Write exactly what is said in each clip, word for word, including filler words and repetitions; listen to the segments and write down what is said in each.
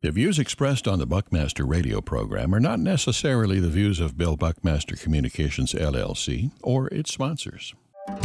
The views expressed on the Buckmaster radio program are not necessarily the views of Bill Buckmaster Communications, L L C, or its sponsors.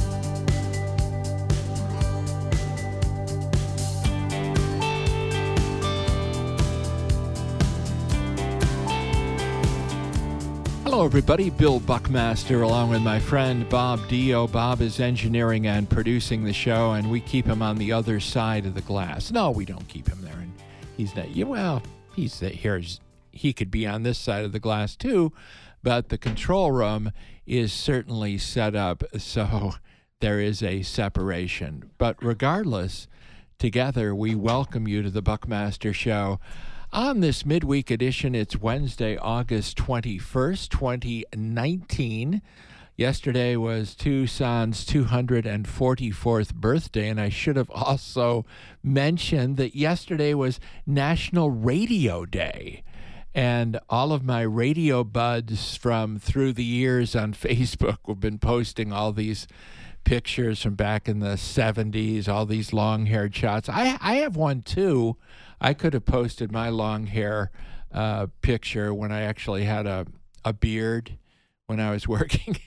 Hello, everybody. Bill Buckmaster, along with my friend Bob Dio. Bob is engineering and producing the show, and we keep him on the other side of the glass. No, we don't keep him there. And he's not. Well, he's here. He could be on this side of the glass too, but the control room is certainly set up so there is a separation. But regardless, together we welcome you to the Buckmaster Show. On this midweek edition, it's Wednesday, August twenty-first, twenty nineteen. Yesterday was Tucson's two hundred forty-fourth birthday, and I should have also mentioned that yesterday was National Radio Day. And all of my radio buds from through the years on Facebook have been posting all these pictures from back in the seventies, all these long-haired shots. I, I have one, too. I could have posted my long hair uh, picture when I actually had a, a beard when I was working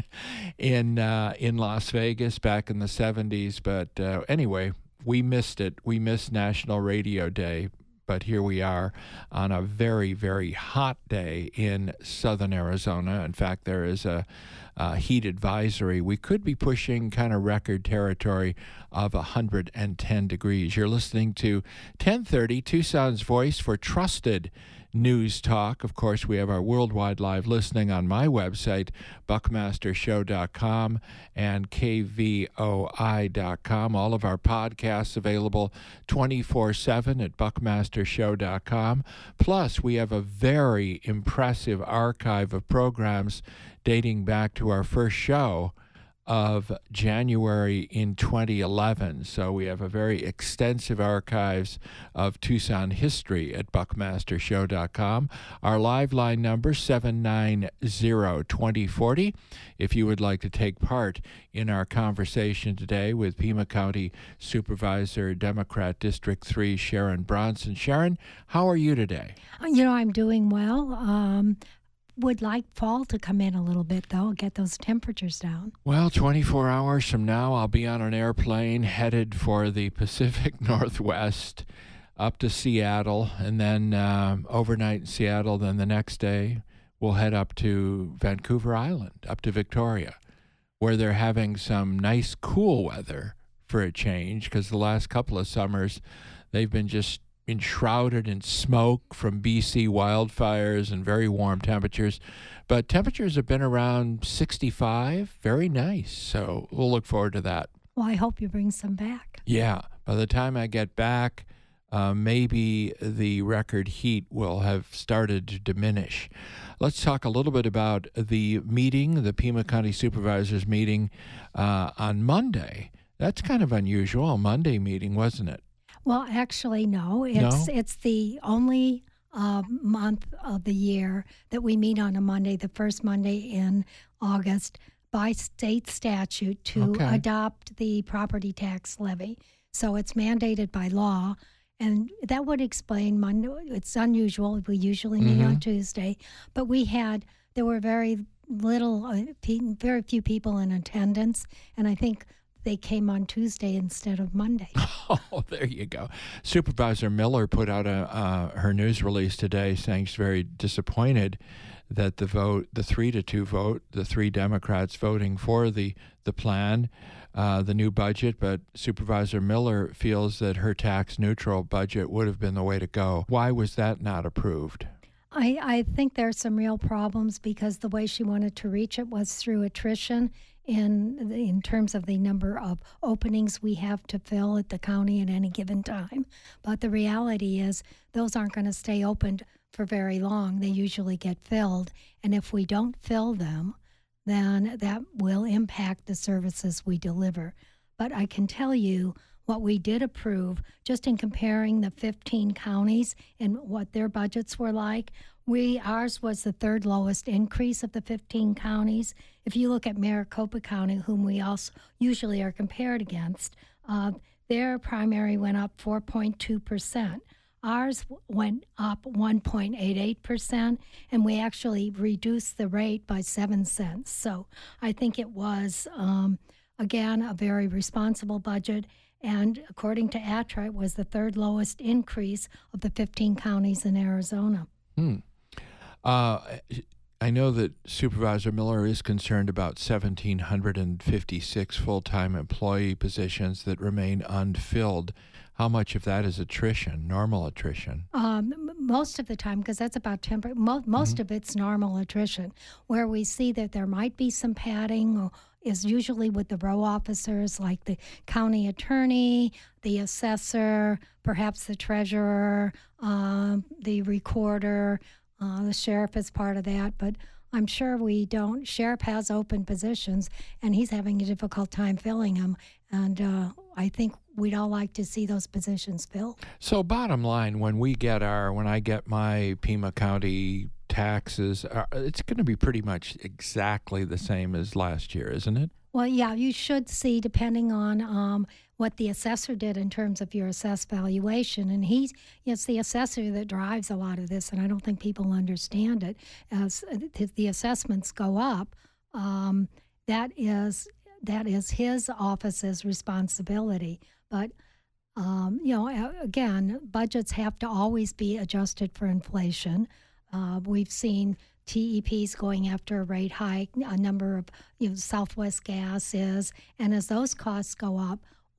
in uh, in Las Vegas back in the seventies. But uh, anyway, we missed it. We missed National Radio Day. But here we are on a very, very hot day in southern Arizona. In fact, there is a, a heat advisory. We could be pushing kind of record territory of one hundred ten degrees. You're listening to ten thirty, Tucson's Voice for Trusted News Talk. Of course, we have our worldwide live listening on my website, buckmaster show dot com and k v o i dot com. All of our podcasts available twenty-four seven at buckmaster show dot com. Plus, we have a very impressive archive of programs dating back to our first show of January in twenty eleven. So we have a very extensive archives of Tucson history at buckmaster show dot com. Our live line number, seven nine zero, two zero four zero. If you would like to take part in our conversation today with Pima County Supervisor, Democrat District three, Sharon Bronson. Sharon, how are you today? You know, I'm doing well. Um, Would like fall to come in a little bit, though, get those temperatures down. Well, twenty-four hours from now, I'll be on an airplane headed for the Pacific Northwest up to Seattle, and then uh, overnight in Seattle. Then the next day, we'll head up to Vancouver Island, up to Victoria, where they're having some nice cool weather for a change, because the last couple of summers, they've been just enshrouded in smoke from B C wildfires and very warm temperatures. But temperatures have been around sixty-five. Very nice. So we'll look forward to that. Well, I hope you bring some back. Yeah. By the time I get back, uh, maybe the record heat will have started to diminish. Let's talk a little bit about the meeting, the Pima County Supervisors meeting uh, on Monday. That's kind of unusual, a Monday meeting, wasn't it? Well, actually, no. It's No? it's the only uh, month of the year that we meet on a Monday, the first Monday in August, by state statute to Okay. adopt the property tax levy. So it's mandated by law, and that would explain Monday. It's unusual. We usually meet Mhm. on Tuesday, but we had there were very little, uh, pe- very few people in attendance, and I think they came on Tuesday instead of Monday. Oh, there you go. Supervisor Miller put out a, uh, her news release today saying she's very disappointed that the vote, the three to two vote, the three Democrats voting for the, the plan, uh, the new budget, but Supervisor Miller feels that her tax neutral budget would have been the way to go. Why was that not approved? I, I think there's some real problems because the way she wanted to reach it was through attrition in the, in terms of the number of openings we have to fill at the county at any given time. But the reality is those aren't going to stay open for very long. They usually get filled. And if we don't fill them, then that will impact the services we deliver. But I can tell you what we did approve, just in comparing the fifteen counties and what their budgets were like, we ours was the third lowest increase of the fifteen counties. If you look at Maricopa County, whom we also usually are compared against, uh, their primary went up four point two percent. Ours w- went up one point eight eight percent, and we actually reduced the rate by seven cents. So I think it was, um, again, a very responsible budget. And according to A T R A, it was the third lowest increase of the fifteen counties in Arizona. Hmm. Uh, I know that Supervisor Miller is concerned about one thousand seven hundred fifty-six full-time employee positions that remain unfilled. How much of that is attrition, normal attrition? Um, m- most of the time, because that's about ten percent, mo- most of it's normal attrition. Where we see that there might be some padding or is usually with the row officers like the county attorney, the assessor, perhaps the treasurer, um, the recorder, uh, the sheriff is part of that. But I'm sure we don't. Sheriff has open positions, and he's having a difficult time filling them. And uh, I think we'd all like to see those positions filled. So bottom line, when we get our, when I get my Pima County taxes, uh, it's going to be pretty much exactly the same as last year, isn't it? Well, yeah, you should see, depending on um, what the assessor did in terms of your assessed valuation. And he's, it's the assessor that drives a lot of this, and I don't think people understand it. As the assessments go up, um, that is that is his office's responsibility. But um, you know, a- again, budgets have to always be adjusted for inflation. Uh, we've seen T E Ps going after a rate hike, a number of, you know, Southwest Gas is, and as those costs go up,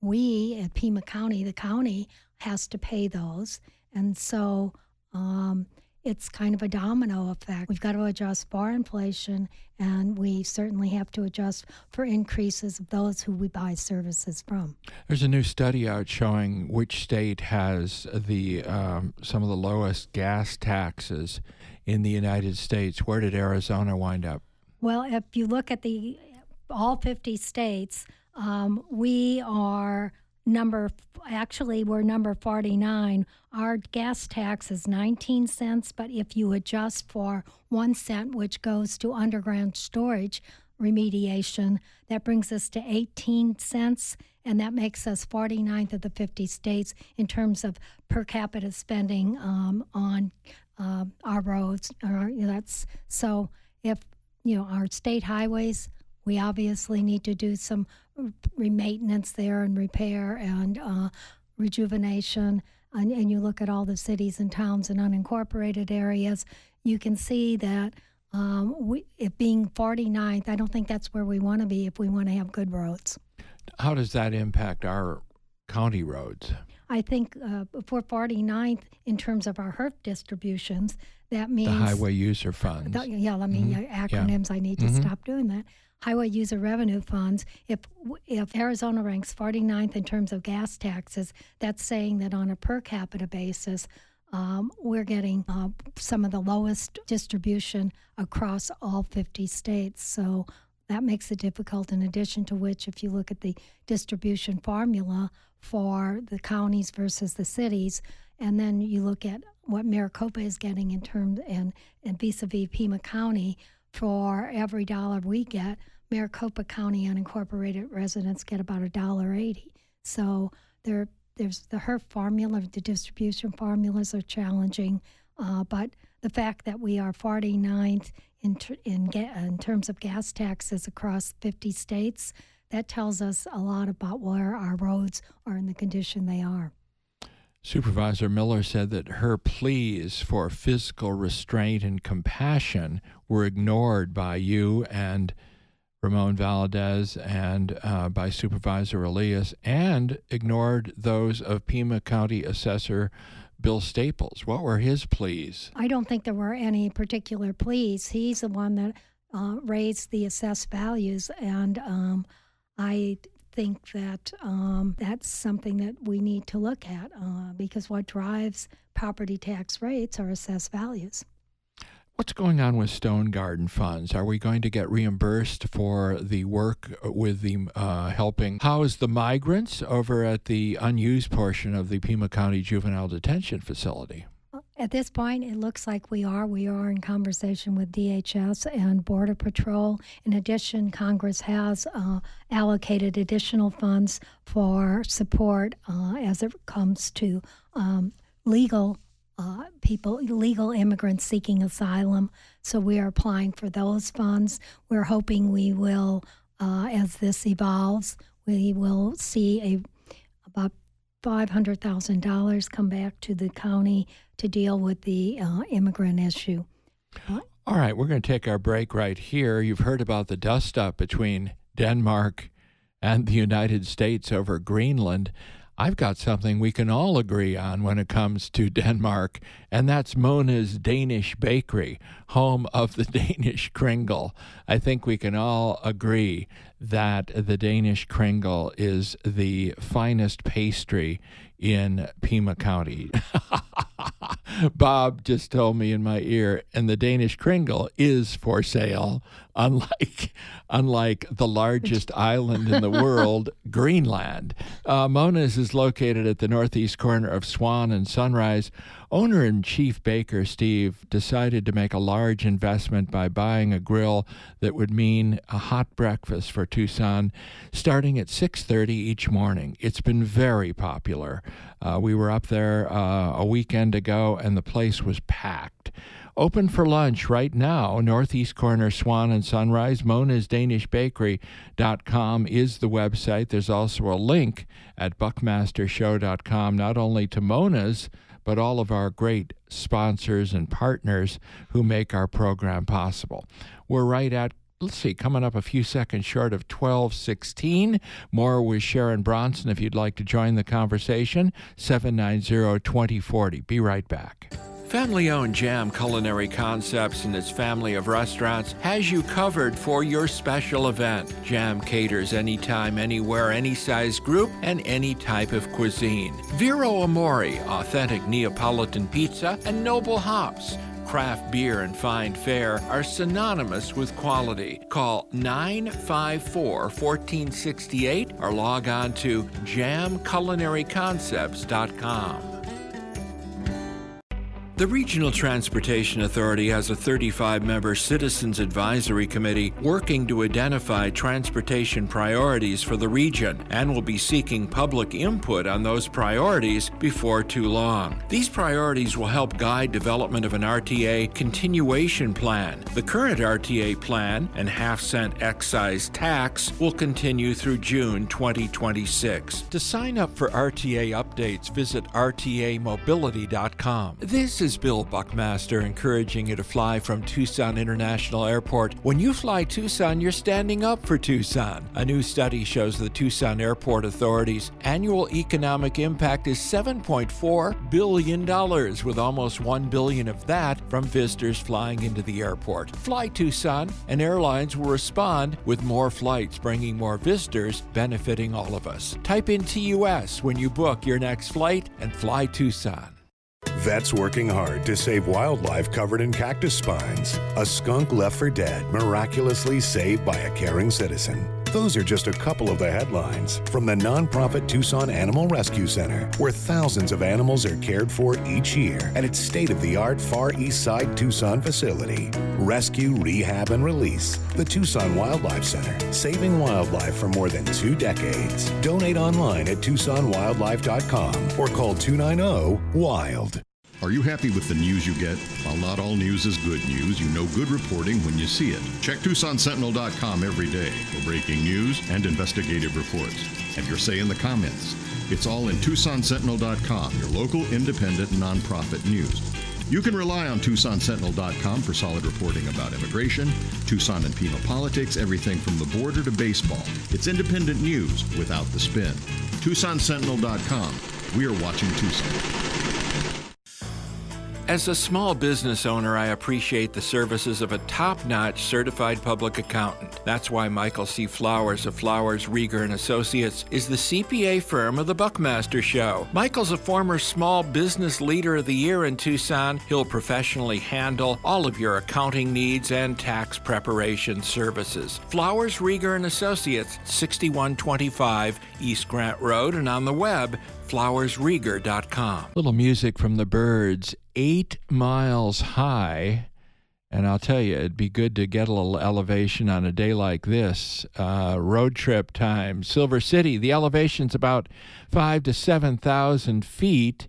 we at Pima County, the county, has to pay those. And so um, it's kind of a domino effect. We've got to adjust for inflation, and we certainly have to adjust for increases of those who we buy services from. There's a new study out showing which state has the um, some of the lowest gas taxes in the United States. Where did Arizona wind up? Well, if you look at the all fifty states, um, we are number, actually, we're number forty-nine. Our gas tax is nineteen cents, but if you adjust for one cent, which goes to underground storage remediation, that brings us to eighteen cents, and that makes us forty-ninth of the fifty states in terms of per capita spending um, on uh, our roads. Our, that's so if, you know, our state highways, we obviously need to do some maintenance there and repair and uh, rejuvenation. And, and you look at all the cities and towns and unincorporated areas, you can see that um, we, it being forty-ninth, I don't think that's where we want to be if we want to have good roads. How does that impact our county roads? I think uh, for forty-ninth, in terms of our H E R F distributions, that means... The highway user funds. The, yeah, let me, Mhm. uh, acronyms, I need to Mhm. stop doing that. Highway user revenue funds, if if Arizona ranks forty-ninth in terms of gas taxes, that's saying that on a per capita basis, um, we're getting uh, some of the lowest distribution across all fifty states. So that makes it difficult, in addition to which, if you look at the distribution formula for the counties versus the cities, and then you look at what Maricopa is getting in terms, and, and vis-a-vis Pima County, for every dollar we get, Maricopa County unincorporated residents get about a dollar eighty. So there, there's the H E R F formula, the distribution formulas are challenging, uh, but the fact that we are forty-ninth in ter- in, ga- in terms of gas taxes across fifty states, that tells us a lot about where our roads are in the condition they are. Supervisor Miller said that her pleas for physical restraint and compassion were ignored by you and Ramon Valadez and uh, by Supervisor Elias, and ignored those of Pima County Assessor Bill Staples. What were his pleas? I don't think there were any particular pleas. He's the one that uh, raised the assessed values, and um, I think that um, that's something that we need to look at uh, because what drives property tax rates are assessed values. What's going on with Stone Garden funds? Are we going to get reimbursed for the work with the uh, helping house the migrants over at the unused portion of the Pima County Juvenile Detention Facility? At this point, it looks like we are. We are in conversation with D H S and Border Patrol. In addition, Congress has uh, allocated additional funds for support uh, as it comes to um, legal uh, people, legal immigrants seeking asylum. So we are applying for those funds. We're hoping we will, uh, as this evolves, we will see a about five hundred thousand dollars come back to the county to deal with the uh, immigrant issue. What? All right, we're going to take our break right here. You've heard about the dust-up between Denmark and the United States over Greenland. I've got something we can all agree on when it comes to Denmark, and that's Mona's Danish Bakery, home of the Danish Kringle. I think we can all agree that the Danish Kringle is the finest pastry in Pima County. Bob just told me in my ear, and the Danish Kringle is for sale, unlike unlike the largest island in the world, Greenland. Uh, Mona's is located at the northeast corner of Swan and Sunrise. Owner and chief baker Steve decided to make a large investment by buying a grill that would mean a hot breakfast for Tucson starting at six thirty each morning. It's been very popular. Uh, we were up there uh, a weekend ago, and the place was packed. Open for lunch right now, northeast corner, Swan and Sunrise. Mona's Danish Bakery dot com is the website. There's also a link at Buckmaster Show dot com, not only to Mona's, but all of our great sponsors and partners who make our program possible. We're right at, let's see, coming up a few seconds short of twelve sixteen. More with Sharon Bronson if you'd like to join the conversation, seven nine zero, two zero four zero. Be right back. Family-owned Jam Culinary Concepts and its family of restaurants has you covered for your special event. Jam caters anytime, anywhere, any size group, and any type of cuisine. Vero Amore, authentic Neapolitan pizza, and Noble Hops. Craft beer and fine fare are synonymous with quality. Call nine five four, one four six eight or log on to jam culinary concepts dot com. The Regional Transportation Authority has a thirty-five member Citizens Advisory Committee working to identify transportation priorities for the region and will be seeking public input on those priorities before too long. These priorities will help guide development of an R T A continuation plan. The current R T A plan and half-cent excise tax will continue through June twenty twenty-six. To sign up for R T A updates, visit R T A mobility dot com. This is Bill Buckmaster encouraging you to fly from Tucson International Airport. When you fly Tucson, you're standing up for Tucson. A new study shows the Tucson Airport Authority's annual economic impact is seven point four billion dollars, with almost one billion dollars of that from visitors flying into the airport. Fly Tucson, and airlines will respond with more flights, bringing more visitors, benefiting all of us. Type in T U S when you book your next flight and fly Tucson. Vets working hard to save wildlife covered in cactus spines. A skunk left for dead, miraculously saved by a caring citizen. Those are just a couple of the headlines from the nonprofit Tucson Animal Rescue Center, where thousands of animals are cared for each year at its state-of-the-art Far East Side Tucson facility. Rescue, rehab, and release. The Tucson Wildlife Center, saving wildlife for more than two decades. Donate online at tucson wildlife dot com or call two nine zero, WILD. Are you happy with the news you get? While not all news is good news, you know good reporting when you see it. Check Tucson Sentinel dot com every day for breaking news and investigative reports. Have your say in the comments. It's all in Tucson Sentinel dot com, your local independent nonprofit news. You can rely on Tucson Sentinel dot com for solid reporting about immigration, Tucson and Pima politics, everything from the border to baseball. It's independent news without the spin. Tucson Sentinel dot com. We are watching Tucson. As a small business owner, I appreciate the services of a top-notch certified public accountant. That's why Michael C. Flowers of Flowers, Rieger and Associates is the C P A firm of the Buckmaster Show. Michael's a former Small Business Leader of the Year in Tucson. He'll professionally handle all of your accounting needs and tax preparation services. Flowers, Rieger and Associates, sixty-one twenty-five East Grant Road, and on the web, flowers rieger dot com. Little music from the Byrds, Eight Miles High. And I'll tell you, it'd be good to get a little elevation on a day like this. Uh, road trip time. Silver City, the elevation's about five to seven thousand feet.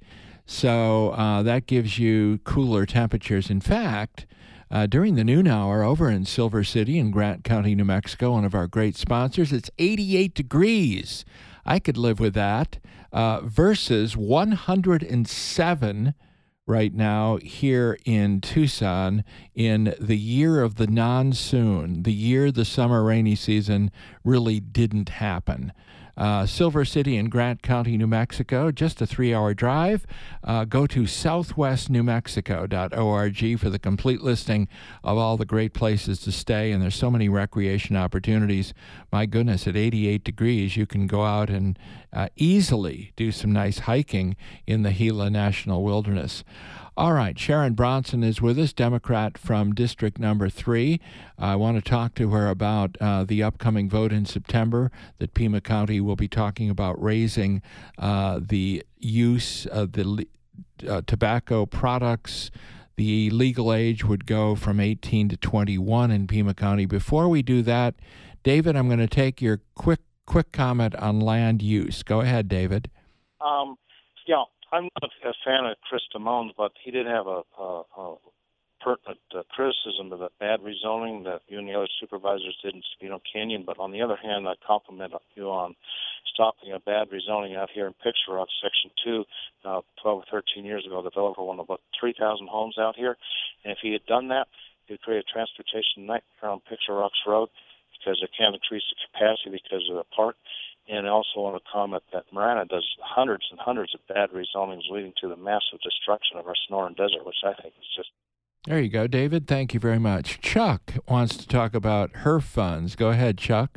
So uh, that gives you cooler temperatures. In fact, uh, during the noon hour over in Silver City in Grant County, New Mexico, one of our great sponsors, it's eighty-eight degrees. I could live with that, uh, versus one hundred seven right now here in Tucson in the year of the monsoon, the year the summer rainy season really didn't happen. Uh, Silver City in Grant County, New Mexico, just a three-hour drive. Uh, go to southwest new mexico dot org for the complete listing of all the great places to stay, and there's so many recreation opportunities. My goodness, at eighty-eight degrees, you can go out and uh, easily do some nice hiking in the Gila National Wilderness. All right, Sharon Bronson is with us, Democrat from District Number Three. I want to talk to her about uh, the upcoming vote in September that Pima County will be talking about raising uh, the use of the uh, tobacco products. The legal age would go from eighteen to twenty-one in Pima County. Before we do that, David, I'm going to take your quick quick comment on land use. Go ahead, David. Um, yeah. I'm not a fan of Chris Damone, but he did have a, a, a pertinent uh, criticism of the bad rezoning that you and the other supervisors did in Sabino Canyon. But on the other hand, I compliment you on stopping a bad rezoning out here in Picture Rock, Section two. Uh, twelve or thirteen years ago, the developer wanted about three thousand homes out here. And if he had done that, he would create a transportation nightmare on Picture Rocks Road because it can't increase the capacity because of the park. And I also want to comment that Marana does hundreds and hundreds of bad rezonings leading to the massive destruction of our Sonoran Desert, which I think is just... There you go, David. Thank you very much. Chuck wants to talk about her funds. Go ahead, Chuck.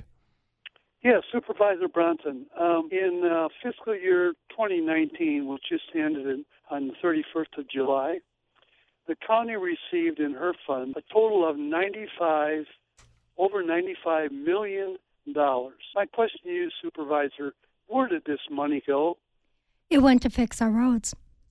Yes, Supervisor Bronson. Um, in uh, fiscal year twenty nineteen, which just ended in, on the thirty-first of July, the county received in her fund a total of ninety-five, over ninety-five million dollars. My question to you, Supervisor, where did this money go? It went to fix our roads,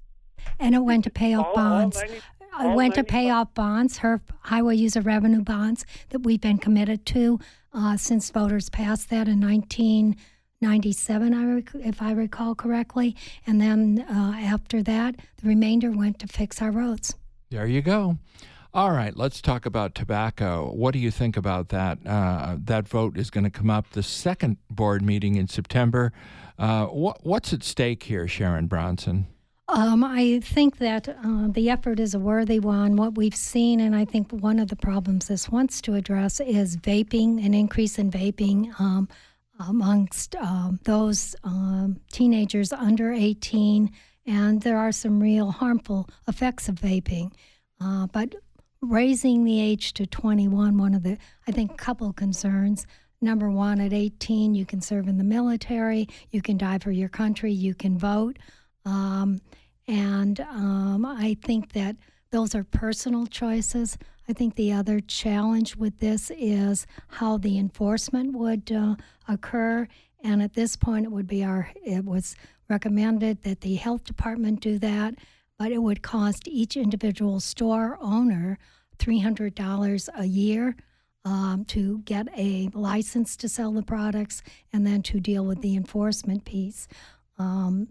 and it went to pay off all, bonds. All ninety, it went to pay off bonds, her highway user revenue bonds that we've been committed to uh, since voters passed that in nineteen ninety-seven, I rec- if I recall correctly. And then uh, after that, the remainder went to fix our roads. There you go. All right, let's talk about tobacco. What do you think about that? Uh, that vote is going to come up the second board meeting in September. Uh, what, what's at stake here, Sharon Bronson? Um, I think that uh, the effort is a worthy one. What we've seen, and I think one of the problems this wants to address, is vaping, an increase in vaping um, amongst um, those um, teenagers under eighteen, and there are some real harmful effects of vaping. Uh, but raising the age to twenty-one, one of the, I think, couple concerns. Number one, at eighteen, you can serve in the military, you can die for your country, you can vote. Um, and um, I think that those are personal choices. I think the other challenge with this is how the enforcement would uh, occur. And at this point, it would be our, it was recommended that the health department do that, but it would cost each individual store owner three hundred dollars a year um, to get a license to sell the products and then to deal with the enforcement piece. Um,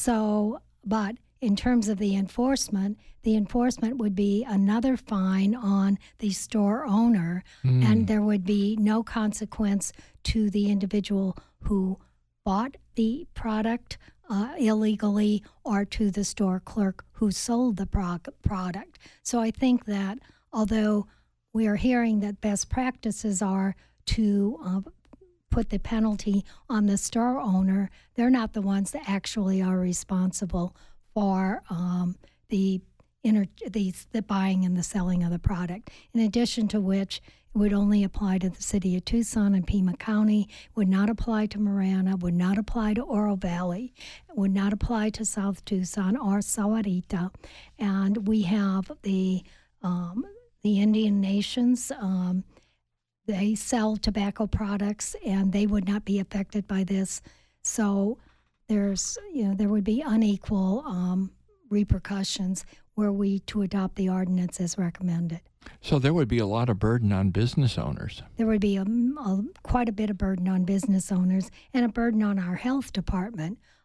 so, but in terms of the enforcement, the enforcement would be another fine on the store owner, mm. and there would be no consequence to the individual who bought the product uh, illegally or to the store clerk who sold the pro- product. So I think that although we are hearing that best practices are to uh, put the penalty on the store owner, they're not the ones that actually are responsible for um, the, inter- the the buying and the selling of the product. In addition to which, it would only apply to the city of Tucson and Pima County, would not apply to Marana, would not apply to Oro Valley, would not apply to South Tucson or Sahuarita. And we have the um, the Indian nations, um, they sell tobacco products and they would not be affected by this. So there's, you know, there would be unequal um, repercussions were we to adopt the ordinance as recommended. So there would be a lot of burden on business owners. There would be a, a, quite a bit of burden on business owners and a burden on our health department.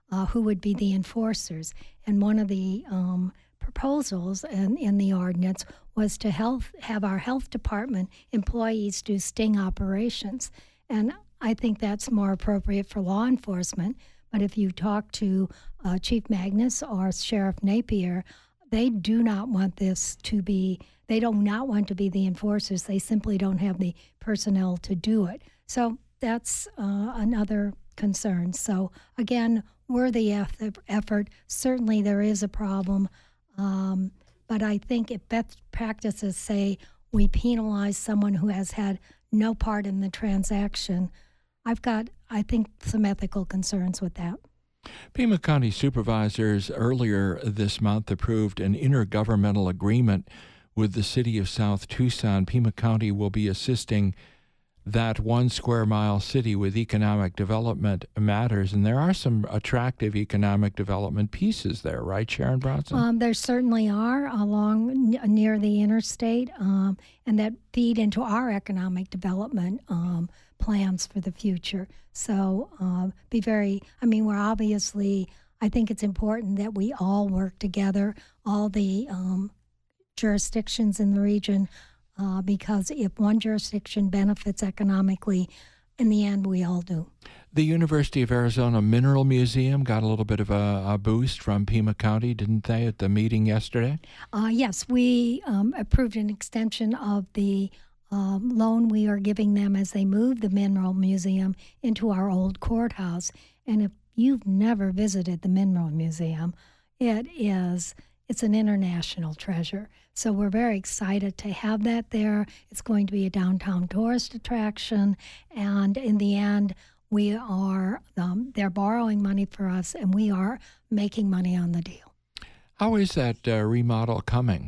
uh, who would be the enforcers. And one of the um, proposals in, in the ordinance was to health, have our health department employees do sting operations. And I think that's more appropriate for law enforcement. But if you talk to uh, Chief Magnus or Sheriff Napier, they do not want this to be, they do not want to be the enforcers. They simply don't have the personnel to do it. So that's uh, another concern. So again, worthy effort. Certainly there is a problem. Um, but I think if best practices say we penalize someone who has had no part in the transaction, I've got, I think, some ethical concerns with that. Pima County supervisors earlier this month approved an intergovernmental agreement with the city of South Tucson. Pima County will be assisting that one square mile city with economic development matters, and there are some attractive economic development pieces there, right, Sharon Bronson? Um, there certainly are along n- near the interstate, um, and that feed into our economic development um, plans for the future. So uh, be very, I mean, we're obviously, I think it's important that we all work together, all the um, jurisdictions in the region, uh, because if one jurisdiction benefits economically, in the end, we all do. The University of Arizona Mineral Museum got a little bit of a, a boost from Pima County, didn't they, at the meeting yesterday? Uh, yes, we um, approved an extension of the um, loan we are giving them as they move the Mineral Museum into our old courthouse. And if you've never visited the Mineral Museum, it is, it's an international treasure. So we're very excited to have that there. It's going to be a downtown tourist attraction. And in the end, we are, um, they're borrowing money for us, and we are making money on the deal. How is that uh, remodel coming?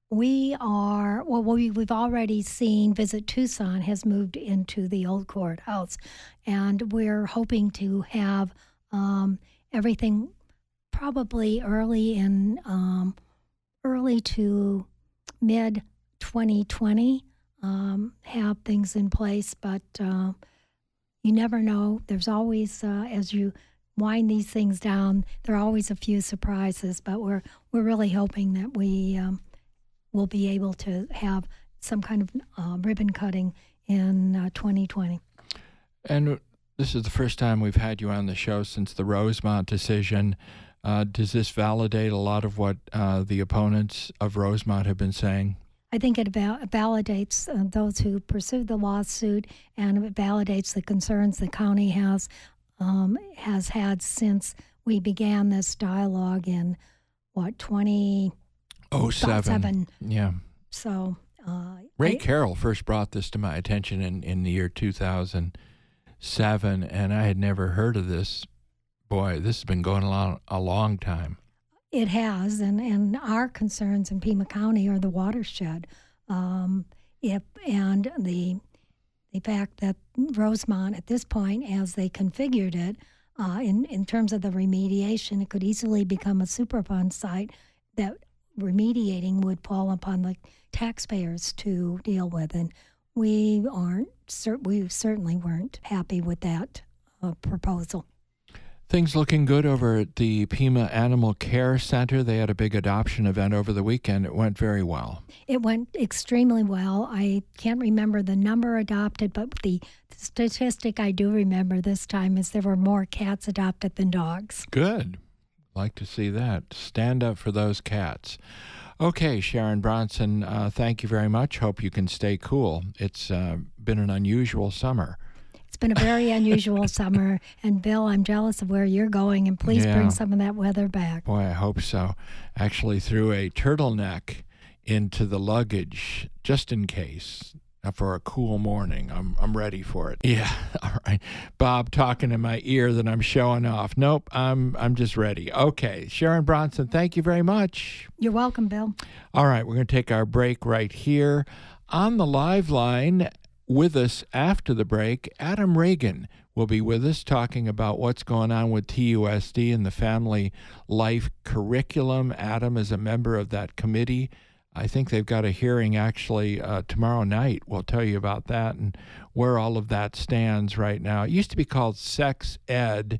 We are, well, we, we've already seen Visit Tucson has moved into the old courthouse, and we're hoping to have um, everything probably early in, um, early to mid twenty twenty, um, have things in place, but uh, you never know. There's always, uh, as you wind these things down, there are always a few surprises, but we're we're really hoping that we um, will be able to have some kind of uh, ribbon cutting in uh, twenty twenty. And this is the first time we've had you on the show since the Rosemont decision. Uh, does this validate a lot of what uh, the opponents of Rosemont have been saying? I think it val- validates uh, those who pursued the lawsuit, and it validates the concerns the county has um, has had since we began this dialogue in, what, twenty oh seven. Yeah. So uh, Ray I, Carroll first brought this to my attention in, in the year two thousand seven, and I had never heard of this. Boy, this has been going on a long time. It has, and, and our concerns in Pima County are the watershed, um, if, and the the fact that Rosemont, at this point, as they configured it, uh, in, in terms of the remediation, it could easily become a Superfund site that remediating would fall upon the taxpayers to deal with, and we aren't, we certainly weren't happy with that uh, proposal. Things looking good over at the Pima Animal Care Center. They had a big adoption event over the weekend. It went very well. It went extremely well. I can't remember the number adopted, but the statistic I do remember this time is there were more cats adopted than dogs. Good. Like to see that. Stand up for those cats. Okay, Sharon Bronson, uh, thank you very much. Hope you can stay cool. It's uh, been an unusual summer. It's been a very unusual summer, and Bill, I'm jealous of where you're going, and please yeah. bring some of that weather back. Boy, I hope so. Actually threw a turtleneck into the luggage just in case for a cool morning. I'm I'm ready for it. Yeah, all right. Bob talking in my ear that I'm showing off. Nope, I'm I'm just ready. Okay, Sharon Bronson, thank you very much. You're welcome, Bill. All right, we're going to take our break right here. On the live line with us after the break, Adam Reagan will be with us talking about what's going on with T U S D and the Family Life Curriculum. Adam is a member of that committee. I think they've got a hearing actually uh, tomorrow night. We'll tell you about that and where all of that stands right now. It used to be called Sex Ed.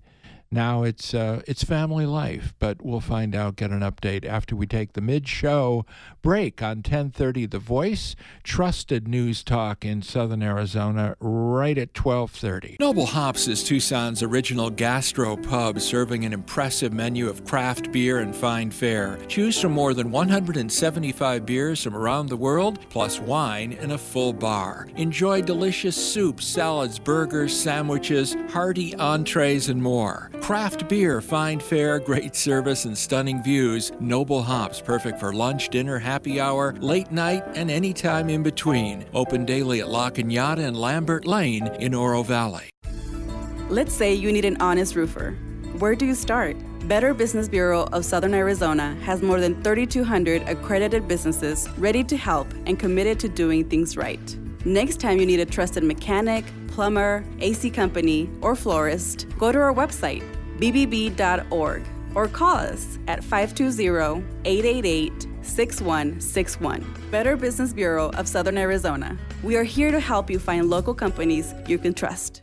Now it's uh, it's family life, but we'll find out, get an update after we take the mid-show break on ten thirty. The Voice, trusted news talk in Southern Arizona, right at twelve thirty. Noble Hops is Tucson's original gastro pub, serving an impressive menu of craft beer and fine fare. Choose from more than one hundred seventy-five beers from around the world, plus wine and a full bar. Enjoy delicious soups, salads, burgers, sandwiches, hearty entrees, and more. Craft beer, fine fare, great service, and stunning views. Noble Hops, perfect for lunch, dinner, happy hour, late night, and any time in between. Open daily at La Cañada and Lambert Lane in Oro Valley. Let's say you need an honest roofer. Where do you start? Better Business Bureau of Southern Arizona has more than thirty-two hundred accredited businesses ready to help and committed to doing things right. Next time you need a trusted mechanic, plumber, A C company, or florist, go to our website, b b b dot org, or call us at five two zero, eight eight eight, six one six one. Better Business Bureau of Southern Arizona. We are here to help you find local companies you can trust.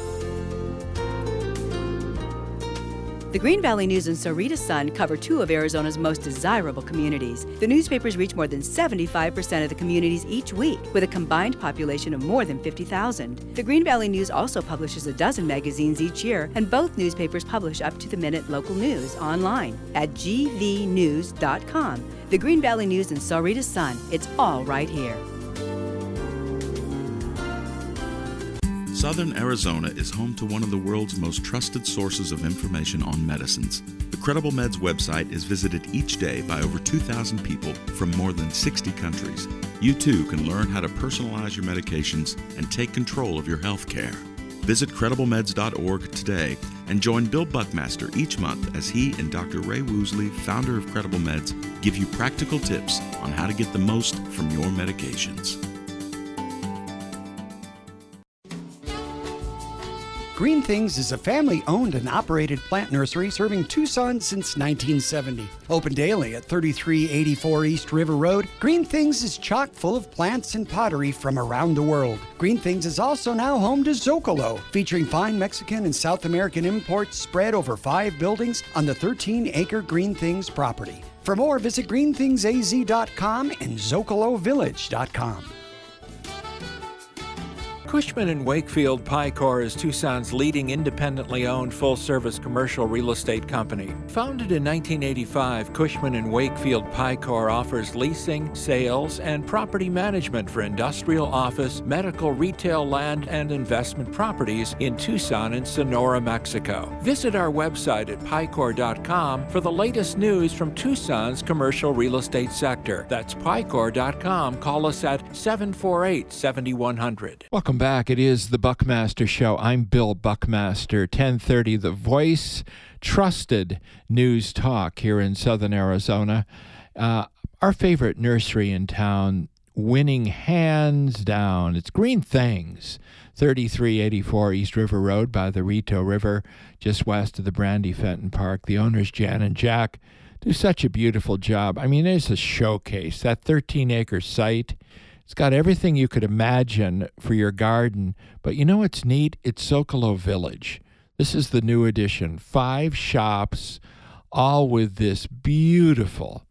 The Green Valley News and Sahuarita Sun cover two of Arizona's most desirable communities. The newspapers reach more than seventy-five percent of the communities each week, with a combined population of more than fifty thousand. The Green Valley News also publishes a dozen magazines each year, and both newspapers publish up-to-the-minute local news online at g v news dot com. The Green Valley News and Sahuarita Sun, it's all right here. Southern Arizona is home to one of the world's most trusted sources of information on medicines. The Credible Meds website is visited each day by over two thousand people from more than sixty countries. You too can learn how to personalize your medications and take control of your health care. Visit credible meds dot org today and join Bill Buckmaster each month as he and Doctor Ray Woosley, founder of Credible Meds, give you practical tips on how to get the most from your medications. Green Things is a family-owned and operated plant nursery serving Tucson since nineteen seventy. Open daily at thirty-three eighty-four East River Road, Green Things is chock full of plants and pottery from around the world. Green Things is also now home to Zocalo, featuring fine Mexican and South American imports spread over five buildings on the thirteen acre Green Things property. For more, visit green things a z dot com and zocalo village dot com. Cushman and Wakefield Picor is Tucson's leading independently owned full-service commercial real estate company. Founded in nineteen eighty-five, Cushman and Wakefield Picor offers leasing, sales, and property management for industrial, office, medical, retail, land, and investment properties in Tucson and Sonora, Mexico. Visit our website at picor dot com for the latest news from Tucson's commercial real estate sector. That's picor dot com. Call us at seven four eight, seven one zero zero. Welcome back. Back. It is the Buckmaster Show. I'm Bill Buckmaster. ten thirty, The Voice, trusted news talk here in Southern Arizona. Uh, our favorite nursery in town, winning hands down. It's Green Things, thirty-three eighty-four East River Road by the Rito River, just west of the Brandy Fenton Park. The owners, Jan and Jack, do such a beautiful job. I mean, it's a showcase. That thirteen acre site, it's got everything you could imagine for your garden. But you know what's neat? It's Zocalo Village. This is the new addition. Five shops, all with this beautiful,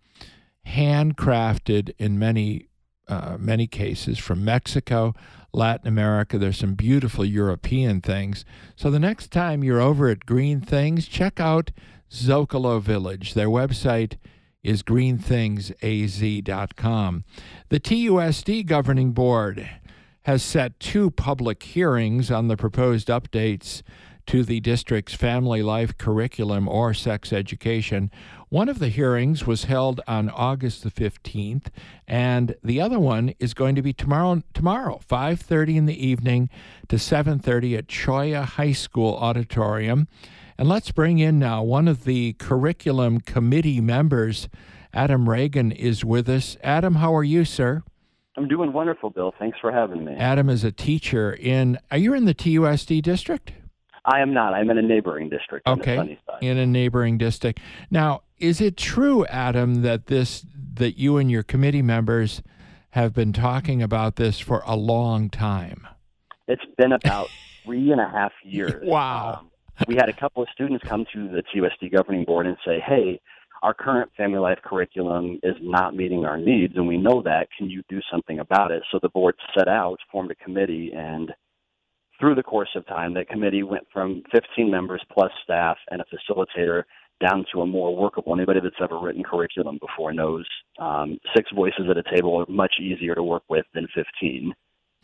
handcrafted in many, uh, many cases from Mexico, Latin America. There's some beautiful European things. So the next time you're over at Green Things, check out Zocalo Village. Their website is green things a z dot com. The T U S D Governing Board has set two public hearings on the proposed updates to the district's family life curriculum or sex education. One of the hearings was held on August the fifteenth, and the other one is going to be tomorrow, tomorrow, five thirty in the evening to seven thirty at Cholla High School Auditorium. And let's bring in now one of the curriculum committee members. Adam Reagan is with us. Adam, how are you, sir? I'm doing wonderful, Bill. Thanks for having me. Adam is a teacher in, are you in the T U S D district? I am not. I'm in a neighboring district on okay. the sunny side. In a neighboring district. Now, is it true, Adam, that this that you and your committee members have been talking about this for a long time? It's been about three and a half years. Wow. Um, we had a couple of students come to the T U S D governing board and say, hey, our current family life curriculum is not meeting our needs, and we know that. Can you do something about it? So the board set out, formed a committee, and through the course of time, that committee went from fifteen members plus staff and a facilitator down to a more workable. Anybody that's ever written curriculum before knows um, six voices at a table are much easier to work with than fifteen.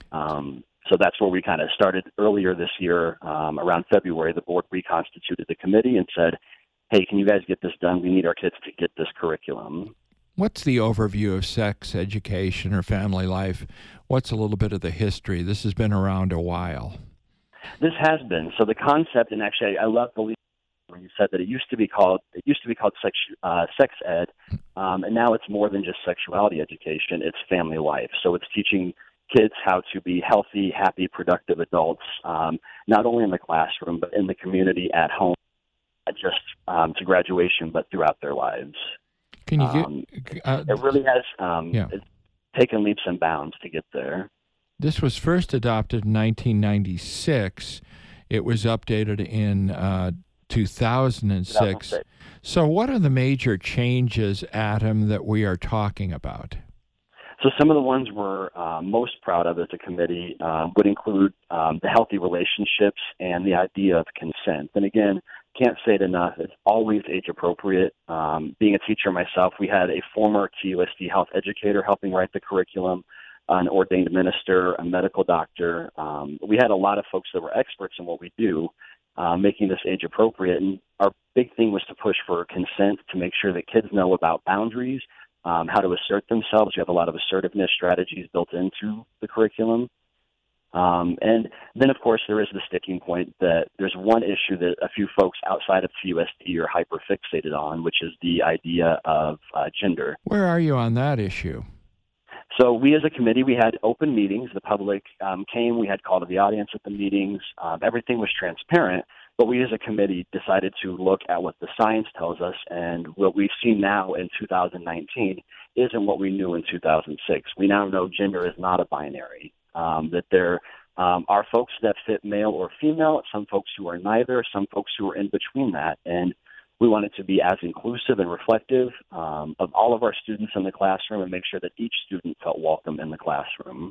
Um, so that's where we kind of started earlier this year. Um, around February, the board reconstituted the committee and said, hey, can you guys get this done? We need our kids to get this curriculum. What's the overview of sex education or family life? What's a little bit of the history? This has been around a while. This has been. So the concept, and actually I love the when you said that it used to be called it used to be called sex uh, sex ed, um, and now it's more than just sexuality education. It's family life. So it's teaching kids how to be healthy, happy, productive adults, um, not only in the classroom but in the community, at home, not just um, to graduation, but throughout their lives. Can you um, get? Uh, it really has um, yeah. it's taken leaps and bounds to get there. This was first adopted in nineteen ninety-six. It was updated in uh, two thousand six. two thousand six. So what are the major changes, Adam, that we are talking about? So some of the ones we're uh, most proud of as a committee uh, would include um, the healthy relationships and the idea of consent. And again, can't say it enough, it's always age appropriate. Um, being a teacher myself, we had a former T U S D health educator helping write the curriculum, an ordained minister, a medical doctor. Um, we had a lot of folks that were experts in what we do, uh, making this age appropriate. And our big thing was to push for consent, to make sure that kids know about boundaries, um, how to assert themselves. We have a lot of assertiveness strategies built into the curriculum. Um, and then, of course, there is the sticking point that there's one issue that a few folks outside of T U S D are hyper-fixated on, which is the idea of uh, gender. Where are you on that issue? So we as a committee, we had open meetings. The public um, came. We had call to the audience at the meetings. Um, everything was transparent. But we as a committee decided to look at what the science tells us, and what we've seen now in two thousand nineteen isn't what we knew in two thousand six. We now know gender is not a binary, um, that there um, are folks that fit male or female, some folks who are neither, some folks who are in between that. And we wanted to be as inclusive and reflective um, of all of our students in the classroom and make sure that each student felt welcome in the classroom.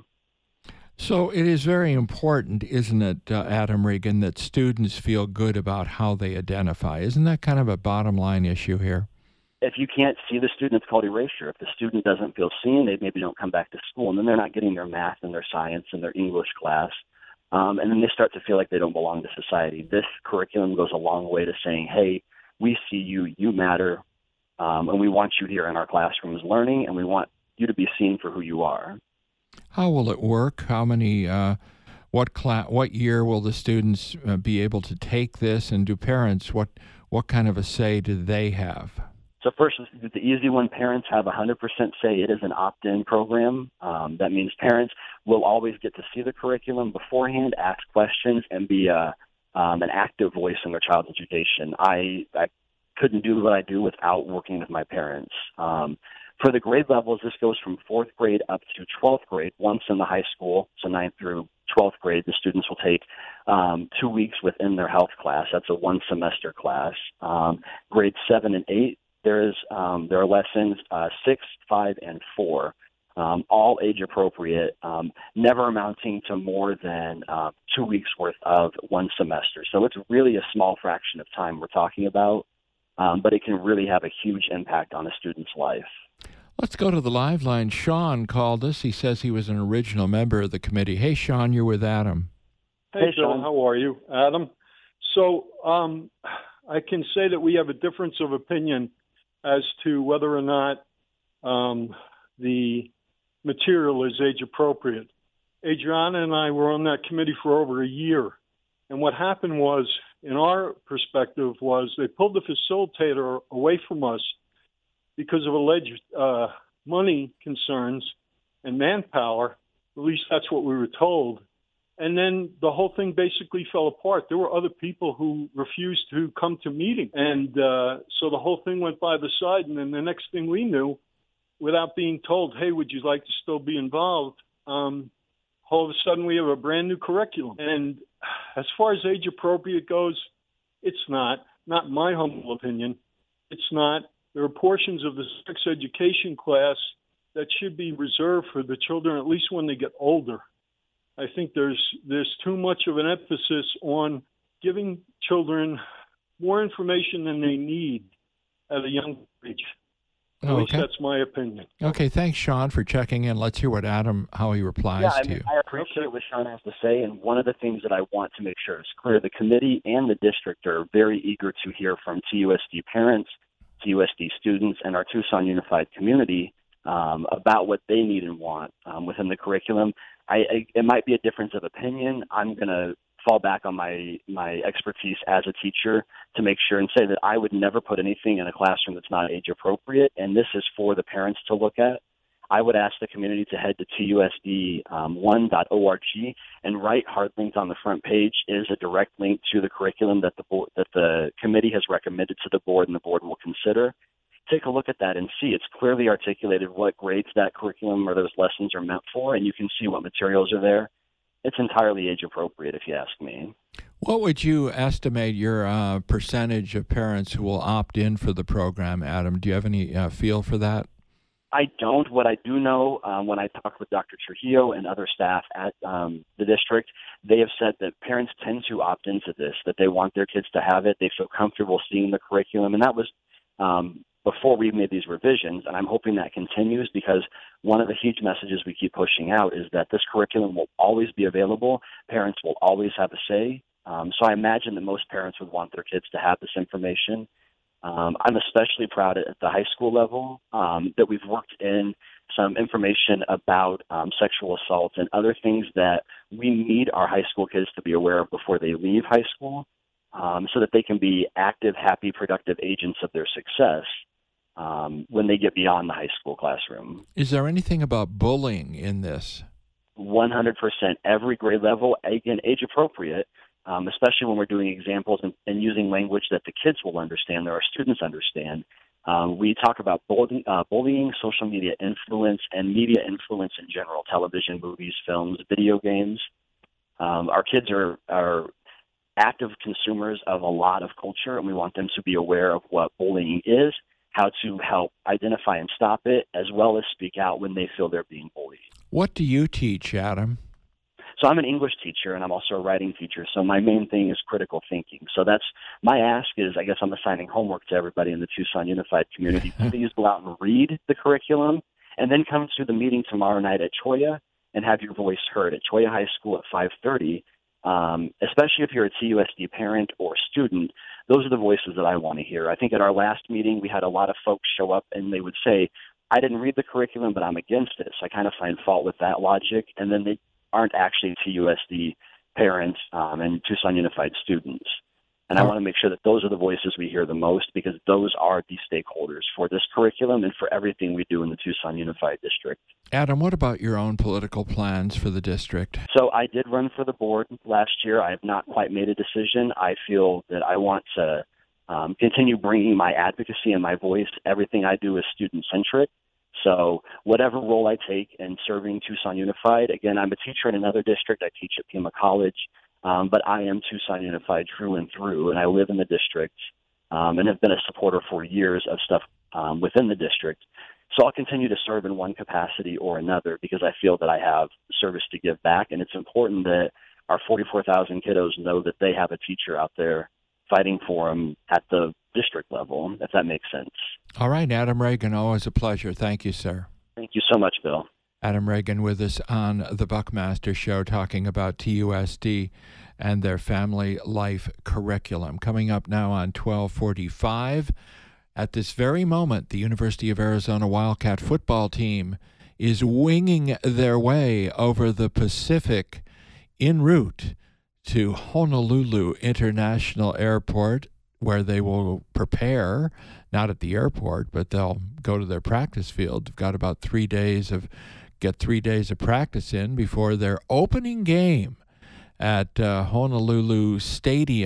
So it is very important, isn't it, uh, Adam Regan, that students feel good about how they identify? Isn't that kind of a bottom line issue here? If you can't see the student, it's called erasure. If the student doesn't feel seen, they maybe don't come back to school, and then they're not getting their math and their science and their English class. Um, and then they start to feel like they don't belong to society. This curriculum goes a long way to saying, hey, we see you, you matter, um, and we want you here in our classrooms learning, and we want you to be seen for who you are. How will it work? How many, uh, what class, what year will the students uh, be able to take this, and do parents, what, what kind of a say do they have? So first, the easy one, parents have one hundred percent say. It is an opt-in program. Um, that means parents will always get to see the curriculum beforehand, ask questions, and be a Um, an active voice in their child's education. I, I couldn't do what I do without working with my parents. Um, for the grade levels, this goes from fourth grade up to twelfth grade. Once in the high school, so ninth through twelfth grade, the students will take um, two weeks within their health class. That's a one-semester class. Um, grades seven and eight, there is um, there are lessons uh, six, five, and four. Um, all age appropriate, um, never amounting to more than uh, two weeks worth of one semester. So it's really a small fraction of time we're talking about, um, but it can really have a huge impact on a student's life. Let's go to the live line. Sean called us. He says he was an original member of the committee. Hey, Sean, you're with Adam. Hey, Hey, Bill, Sean. how are you? Adam. So um, I can say that we have a difference of opinion as to whether or not um, the material is age appropriate. Adriana and I were on that committee for over a year. And what happened was, in our perspective, was they pulled the facilitator away from us because of alleged uh, money concerns and manpower. At least that's what we were told. And then the whole thing basically fell apart. There were other people who refused to come to meeting. And uh, so the whole thing went by the side. And then the next thing we knew, without being told, hey, would you like to still be involved? Um, all of a sudden we have a brand new curriculum. And as far as age appropriate goes, It's not. Not my humble opinion. It's not. There are portions of the sex education class that should be reserved for the children, at least when they get older. I think there's there's too much of an emphasis on giving children more information than they need at a young age. At oh, least okay. that's my opinion. Okay, thanks, Sean, for checking in. Let's hear what Adam, how he replies yeah, I to mean, you. I appreciate what Sean has to say, and one of the things that I want to make sure is clear, the committee and the district are very eager to hear from T U S D parents, T U S D students, and our Tucson Unified community um, about what they need and want um, within the curriculum. I, I, it might be a difference of opinion. I'm going to fall back on my, my expertise as a teacher to make sure and say that I would never put anything in a classroom that's not age appropriate, and this is for the parents to look at. I would ask the community to head to T U S D one dot org and write hard links on the front page is a direct link to the curriculum that the board, that the committee has recommended to the board and the board will consider. Take a look at that and see. It's clearly articulated what grades that curriculum or those lessons are meant for, and you can see what materials are there. It's entirely age appropriate, if you ask me. What would you estimate your uh, percentage of parents who will opt in for the program, Adam? Do you have any uh, feel for that? I don't. What I do know, um, when I talked with Doctor Trujillo and other staff at um, the district, they have said that parents tend to opt into this, that they want their kids to have it. They feel comfortable seeing the curriculum, and that was um, before we made these revisions, and I'm hoping that continues because one of the huge messages we keep pushing out is that this curriculum will always be available. Parents will always have a say. Um, so I imagine that most parents would want their kids to have this information. Um, I'm especially proud at the high school level um, that we've worked in some information about um, sexual assault and other things that we need our high school kids to be aware of before they leave high school um, so that they can be active, happy, productive agents of their success um, when they get beyond the high school classroom. Is there anything about bullying in this? one hundred percent. Every grade level, again, age appropriate. Um, especially when we're doing examples and, and using language that the kids will understand, that our students understand. Um, we talk about bullying, uh, bullying, social media influence, and media influence in general, television, movies, films, video games. Um, our kids are, are active consumers of a lot of culture, and we want them to be aware of what bullying is, how to help identify and stop it, as well as speak out when they feel they're being bullied. What do you teach, Adam? So I'm an English teacher, and I'm also a writing teacher, so my main thing is critical thinking. So that's my ask is, I guess I'm assigning homework to everybody in the Tucson Unified community. Please go out and read the curriculum, and then come to the meeting tomorrow night at Cholla and have your voice heard at Cholla High School at five thirty. Um, especially if you're a T U S D parent or student, those are the voices that I want to hear. I think at our last meeting, we had a lot of folks show up, and they would say, I didn't read the curriculum, but I'm against it. So I kind of find fault with that logic, and then they aren't actually T U S D parents um, and Tucson Unified students. And I want to make sure that those are the voices we hear the most, because those are the stakeholders for this curriculum and for everything we do in the Tucson Unified District. Adam, what about your own political plans for the district? So I did run for the board last year. I have not quite made a decision. I feel that I want to um, continue bringing my advocacy and my voice. Everything I do is student-centric. So whatever role I take in serving Tucson Unified, again, I'm a teacher in another district. I teach at Pima College, um, but I am Tucson Unified through and through, and I live in the district um, and have been a supporter for years of stuff um, within the district. So I'll continue to serve in one capacity or another because I feel that I have service to give back, and it's important that our forty-four thousand kiddos know that they have a teacher out there fighting for them at the district level, if that makes sense. All right, Adam Reagan, always a pleasure. Thank you, sir. Thank you so much, Bill. Adam Reagan with us on the Buckmaster Show talking about T U S D and their family life curriculum. Coming up now on twelve forty-five, at this very moment, the University of Arizona Wildcat football team is winging their way over the Pacific en route to Honolulu International Airport, where they will prepare, not at the airport, but they'll go to their practice field. They've got about three days of, get three days of practice in before their opening game at uh, Honolulu Stadium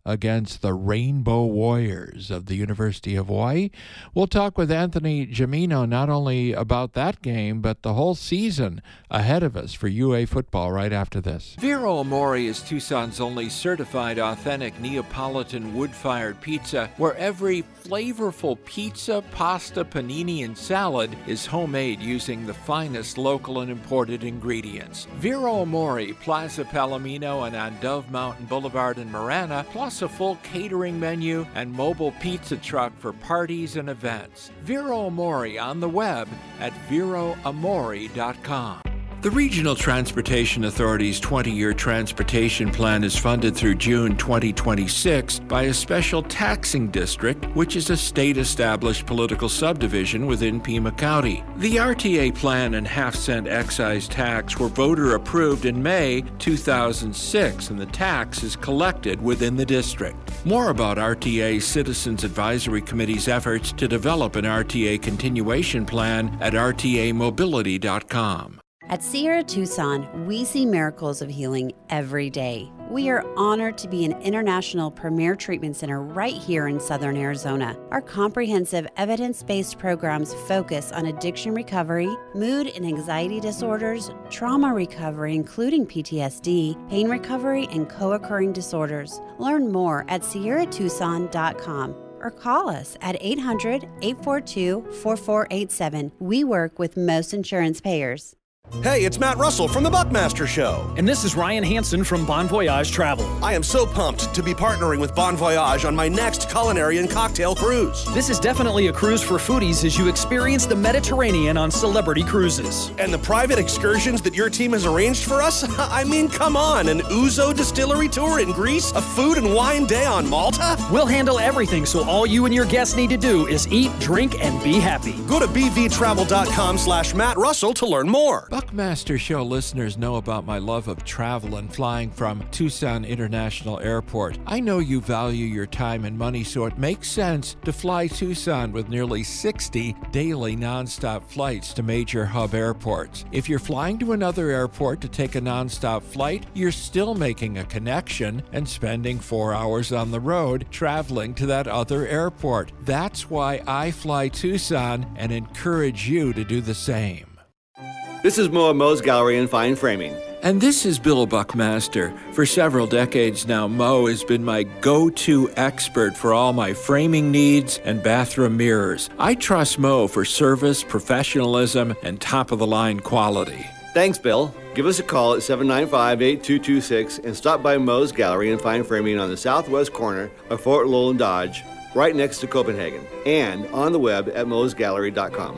against the Rainbow Warriors of the University of Hawaii. We'll talk with Anthony Gimino not only about that game, but the whole season ahead of us for U A football right after this. Vero Amore is Tucson's only certified authentic Neapolitan wood-fired pizza, where every flavorful pizza, pasta, panini, and salad is homemade using the finest local and imported ingredients. Vero Amore, Plaza Palomino, and on Dove Mountain Boulevard in Marana, plus a full catering menu and mobile pizza truck for parties and events. Vero Amore on the web at vero amore dot com. The Regional Transportation Authority's twenty-year transportation plan is funded through June twenty twenty-six by a special taxing district, which is a state-established political subdivision within Pima County. The R T A plan and half-cent excise tax were voter-approved in May two thousand six, and the tax is collected within the district. More about R T A's Citizens Advisory Committee's efforts to develop an R T A continuation plan at r t a mobility dot com. At Sierra Tucson, we see miracles of healing every day. We are honored to be an international premier treatment center right here in Southern Arizona. Our comprehensive evidence-based programs focus on addiction recovery, mood and anxiety disorders, trauma recovery including P T S D, pain recovery, and co-occurring disorders. Learn more at sierra tucson dot com. Or call us at eight hundred, eight four two, four four eight seven. We work with most insurance payers. Hey, it's Matt Russell from the Buckmaster Show. And this is Ryan Hansen from Bon Voyage Travel. I am so pumped to be partnering with Bon Voyage on my next culinary and cocktail cruise. This is definitely a cruise for foodies as you experience the Mediterranean on Celebrity Cruises. And the private excursions that your team has arranged for us? I mean, come on, an Ouzo distillery tour in Greece? A food and wine day on Malta? We'll handle everything, so all you and your guests need to do is eat, drink, and be happy. Go to b v travel dot com slash Matt Russell to learn more. Buckmaster Show listeners know about my love of travel and flying from Tucson International Airport. I know you value your time and money, so it makes sense to fly Tucson with nearly sixty daily nonstop flights to major hub airports. If you're flying to another airport to take a nonstop flight, you're still making a connection and spending four hours on the road traveling to that other airport. That's why I fly Tucson and encourage you to do the same. This is Mo at Mo's Gallery and Fine Framing. And this is Bill Buckmaster. For several decades now, Mo has been my go-to expert for all my framing needs and bathroom mirrors. I trust Mo for service, professionalism, and top-of-the-line quality. Thanks, Bill. Give us a call at seven nine five, eight two two six and stop by Mo's Gallery and Fine Framing on the southwest corner of Fort Lowell and Dodge, right next to Copenhagen, and on the web at mos gallery dot com.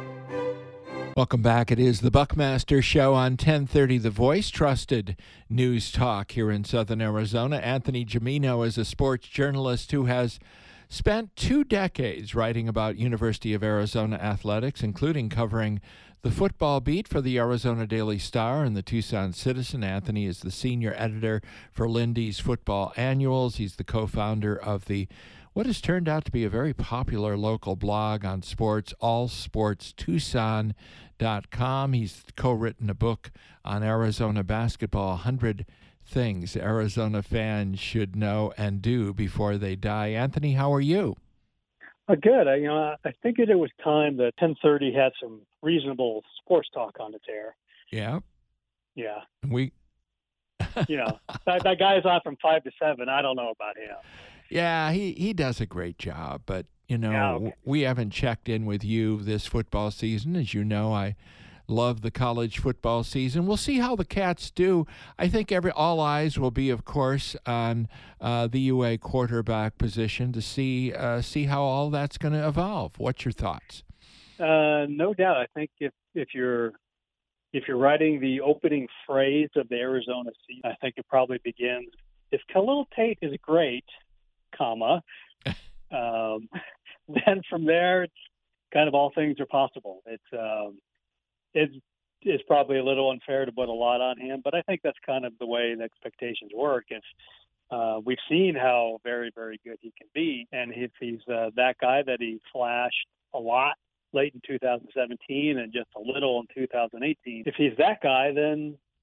Welcome back. It is the Buckmaster Show on ten thirty The Voice, trusted news talk here in Southern Arizona. Anthony Gimino is a sports journalist who has spent two decades writing about University of Arizona athletics, including covering the football beat for the Arizona Daily Star and the Tucson Citizen. Anthony is the senior editor for Lindy's Football Annuals. He's the co-founder of the what has turned out to be a very popular local blog on sports, all sports tucson dot com. He's co-written a book on Arizona basketball, one hundred Things Arizona Fans Should Know and Do Before They Die. Anthony, how are you? Uh, good. I, you know, I figured it was time that ten thirty had some reasonable sports talk on its air. Yeah. Yeah. We. you know, that, that guy's on from five to seven. I don't know about him. Yeah, he, he does a great job, but, you know, yeah, okay. we haven't checked in with you this football season. As you know, I love the college football season. We'll see how the Cats do. I think every all eyes will be, of course, on uh, the U A quarterback position to see uh, see how all that's going to evolve. What's your thoughts? Uh, no doubt. I think if if you're if you're writing the opening phrase of the Arizona season, I think it probably begins, if Khalil Tate is great, comma, um, then from there, it's kind of all things are possible. It's um, it's it's probably a little unfair to put a lot on him, but I think that's kind of the way the expectations work. If uh, we've seen how very, very good he can be, and if he's uh, that guy that he flashed a lot late in two thousand seventeen and just a little in two thousand eighteen, if he's that guy, then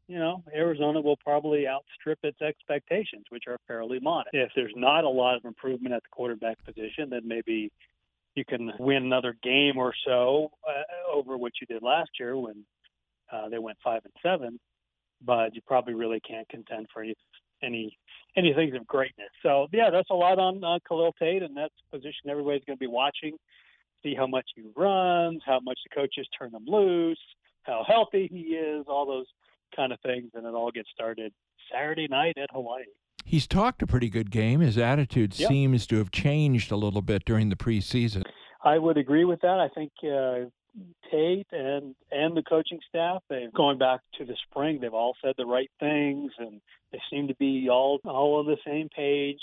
you know, Arizona will probably outstrip its expectations, which are fairly modest. If there's not a lot of improvement at the quarterback position, then maybe you can win another game or so uh, over what you did last year when uh, they went five and seven. But you probably really can't contend for any any any things of greatness. So yeah, that's a lot on uh, Khalil Tate, and that's a position everybody's going to be watching. See how much he runs, how much the coaches turn him loose, how healthy he is, all those kind of things, and it all gets started Saturday night at Hawaii. He's talked a pretty good game. His attitude Yep. seems to have changed a little bit during the preseason. I would agree with that. I think uh, Tate and and the coaching staff, they've going back to the spring, they've all said the right things, and they seem to be all all on the same page.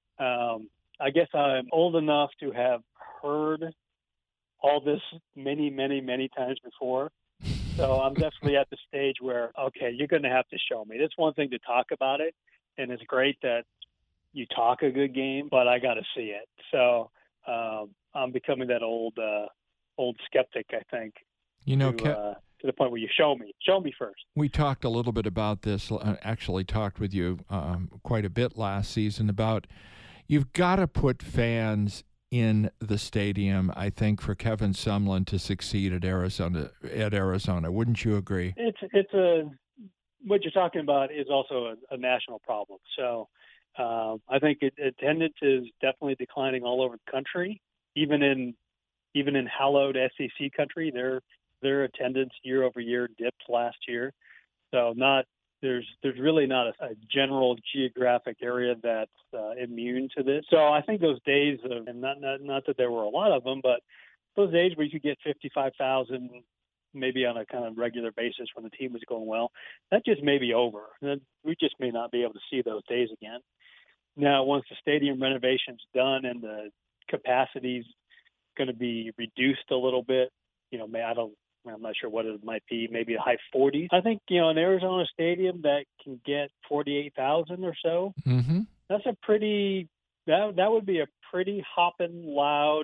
Um, I guess I'm old enough to have heard all this many, many, many times before. So I'm definitely at the stage where, okay, you're going to have to show me. It's one thing to talk about it, and it's great that you talk a good game, but I got to see it. So um, I'm becoming that old uh, old skeptic, I think, You know, to, Ke- uh, to the point where you show me. Show me first. we talked a little bit about this, uh, actually talked with you um, quite a bit last season about you've got to put fans in the stadium, I think, for Kevin Sumlin to succeed at Arizona. At Arizona, wouldn't you agree? It's it's a what you're talking about is also a, a national problem. So um, I think it, attendance is definitely declining all over the country, even in even in hallowed S E C country. Their their attendance year over year dipped last year. So not there's there's really not a, a general geographic area that's uh, immune to this. So I think those days of, and not, not not that there were a lot of them, but those days where you could get fifty-five thousand maybe on a kind of regular basis when the team was going well, that just may be over. We just may not be able to see those days again. Now, once the stadium renovation's done and the capacity's going to be reduced a little bit, you know, I don't, I'm not sure what it might be, maybe a high forties. I think, you know, an Arizona stadium that can get forty-eight thousand or so, Mm-hmm. that's a pretty, that, that would be a pretty hopping, loud,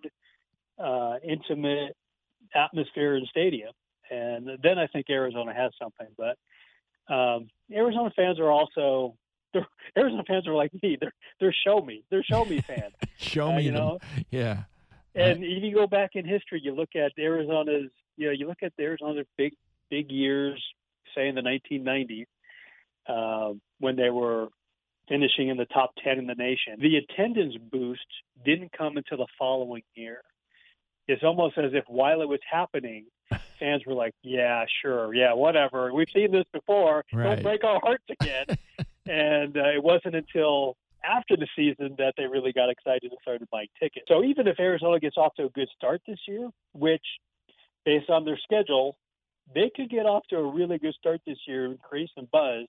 uh, intimate atmosphere in stadium. And then I think Arizona has something. But um, Arizona fans are also, they're, Arizona fans are like me. They're they're show me. They're show me fans. Show Uh, me you them. know? Yeah. And if you go back in history, you look at Arizona's, you know, you look at Arizona's big, big years, say in the nineteen nineties, uh, when they were finishing in the top ten in the nation. The attendance boost didn't come until the following year. It's almost as if while it was happening, fans were like, yeah, sure, yeah, whatever. We've seen this before. Right. Don't break our hearts again. And uh, it wasn't until after the season that they really got excited and started buying tickets. So even if Arizona gets off to a good start this year, which based on their schedule, they could get off to a really good start this year, increase in buzz,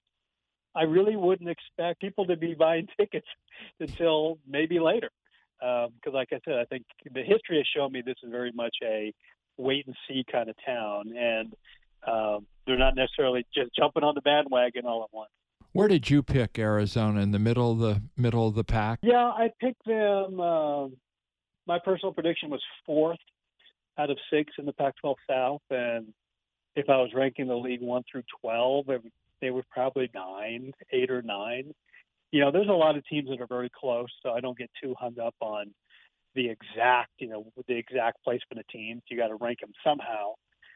I really wouldn't expect people to be buying tickets until maybe later. Because um, like I said, I think the history has shown me this is very much a wait and see kind of town. And um, they're not necessarily just jumping on the bandwagon all at once. Where did you pick Arizona? In the middle of the middle of the pack? Yeah, I picked them. Uh, my personal prediction was fourth out of six in the Pac twelve South, and if I was ranking the league one through twelve, they were probably nine, eight or nine. You know, there's a lot of teams that are very close, so I don't get too hung up on the exact, you know, the exact placement of teams. You got to rank them somehow.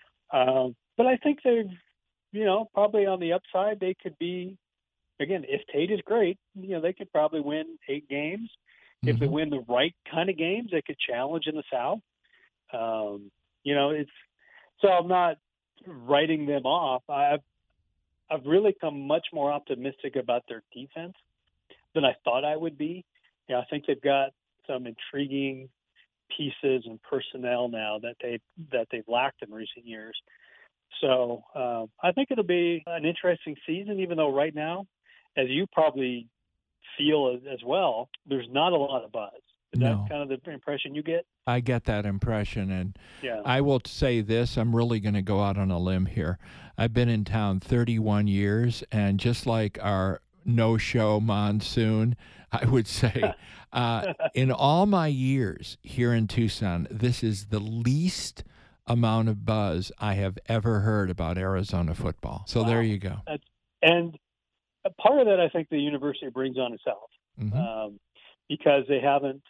Um, but I think they've, you know, probably on the upside, they could be. Again, if Tate is great, you know, they could probably win eight games. Mm-hmm. If they win the right kind of games, they could challenge in the South. Um, you know, it's so I'm not writing them off. I've I've really come much more optimistic about their defense than I thought I would be. You know, I think they've got some intriguing pieces and personnel now that they that they've lacked in recent years. So um, I think it'll be an interesting season, even though right now, as you probably feel as, as well, there's not a lot of buzz. Is No. that kind of the impression you get? I get that impression, and Yeah. I will say this, I'm really going to go out on a limb here. I've been in town thirty-one years, and just like our no-show monsoon, I would say, uh, in all my years here in Tucson, this is the least amount of buzz I have ever heard about Arizona football. So Wow. there you go. That's And a part of that, I think, the university brings on itself Mm-hmm. um, because they haven't,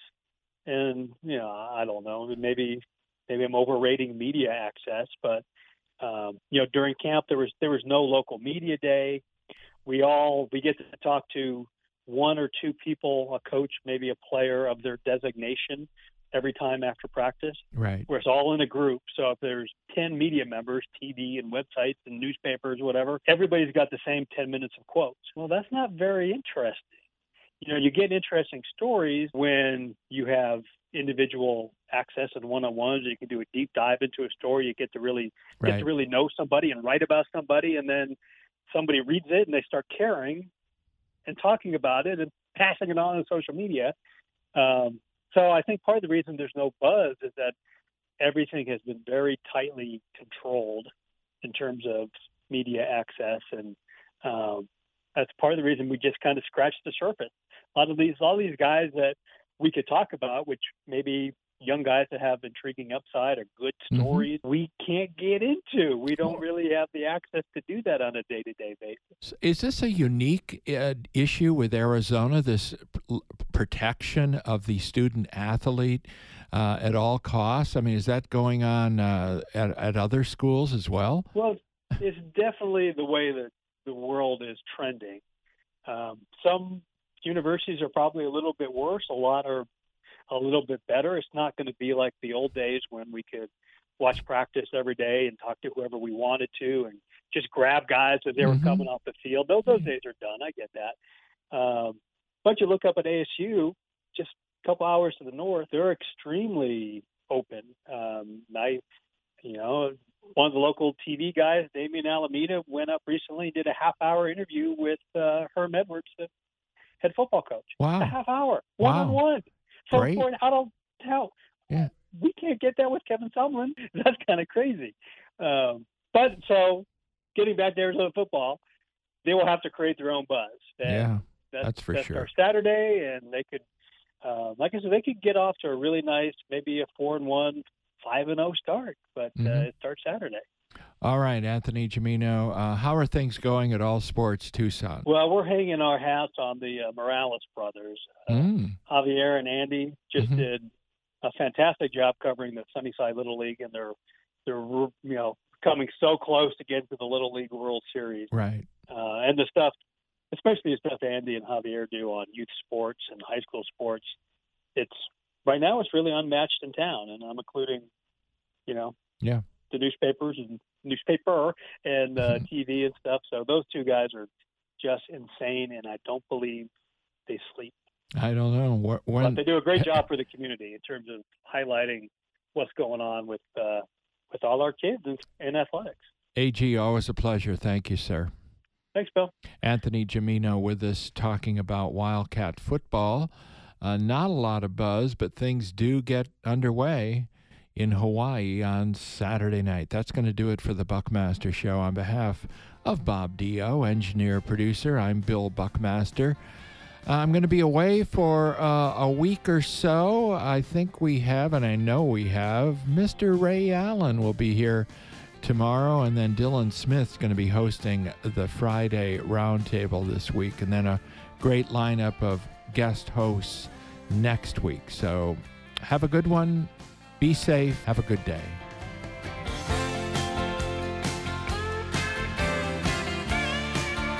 and you know, I don't know, maybe maybe I'm overrating media access, but um, you know, during camp there was there was no local media day. We all we get to talk to one or two people, a coach, maybe a player of their designation every time after practice. Right. Where it's all in a group. So if there's ten media members, T V and websites and newspapers, whatever, everybody's got the same ten minutes of quotes. Well, that's not very interesting. You know, you get interesting stories when you have individual access and one-on-ones. You can do a deep dive into a story. You get to really Right. get to really know somebody and write about somebody, and then somebody reads it and they start caring and talking about it and passing it on on social media. Um, so I think part of the reason there's no buzz is that everything has been very tightly controlled in terms of media access, and um, that's part of the reason we just kind of scratched the surface. A lot of these, all these guys that we could talk about, which maybe young guys that have intriguing upside or good stories, mm-hmm. we can't get into. We don't really have the access to do that on a day-to-day basis. Is this a unique uh, issue with Arizona, this p- protection of the student athlete uh, at all costs? I mean, is that going on uh, at, at other schools as well? Well, it's definitely the way that the world is trending. Um, some universities are probably a little bit worse. A lot are a little bit better. It's not going to be like the old days when we could watch practice every day and talk to whoever we wanted to and just grab guys as they were mm-hmm. coming off the field. Those those days are done. I get that. Um, but you look up at A S U, just a couple hours to the north, they're extremely open. Um, I, you know, one of the local T V guys, Damian Alameda, went up recently and did a half-hour interview with uh, Herm Edwards, the head football coach. Wow. A half hour, Wow. one-on-one. So Great. for an adult, hell, yeah. we can't get that with Kevin Sumlin. That's kind of crazy. Um, but so getting back to Arizona football, they will have to create their own buzz. And yeah, that's, that's for that's sure. Our Saturday, and they could, uh, like I said, they could get off to a really nice, maybe a four and one, five and zero start. But mm-hmm. uh, it starts Saturday. All right, Anthony Gimino, uh, how are things going at All Sports Tucson? Well, we're hanging our hats on the uh, Morales brothers. Uh, mm. Javier and Andy just mm-hmm. did a fantastic job covering the Sunnyside Little League, and they're they're you know coming so close to get to the Little League World Series. Right. Uh, and the stuff, especially the stuff Andy and Javier do on youth sports and high school sports, it's right now it's really unmatched in town, and I'm including, you know, yeah, the newspapers and newspaper and uh, T V and stuff. So those two guys are just insane, and I don't believe they sleep. I don't know. When... But they do a great job for the community in terms of highlighting what's going on with uh, with all our kids in, in athletics. A G, always a pleasure. Thank you, sir. Thanks, Bill. Anthony Gimino with us talking about Wildcat football. Uh, not a lot of buzz, but things do get underway in Hawaii on Saturday night. That's going to do it for the Buckmaster Show. On behalf of Bob Dio, engineer, producer, I'm Bill Buckmaster. I'm going to be away for uh, a week or so. I think we have, and I know we have, Mister Ray Allen will be here tomorrow, and then Dylan Smith's going to be hosting the Friday Roundtable this week, and then a great lineup of guest hosts next week. So have a good one. Be safe. Have a good day.